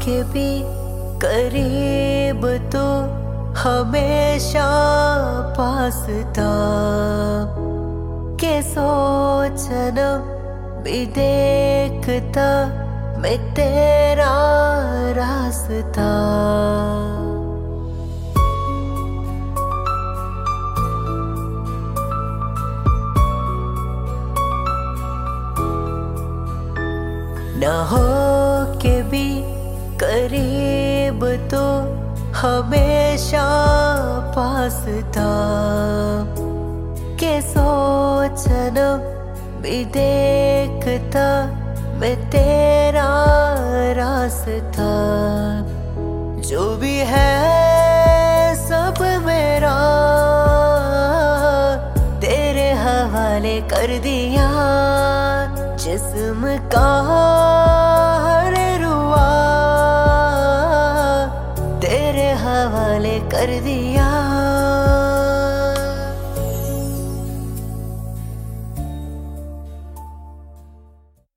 के भी करीब तो हमेशा पास था, के सोचना भी देखता मैं तेरा रास्ता। न हो के भी करीब तो हमेशा पास था, के सोचना भी देखता मैं तेरा रास्ता। जो भी है सब मेरा तेरे हवाले कर दिया, जिस्म का हर रुआ तेरे हवाले कर दिया।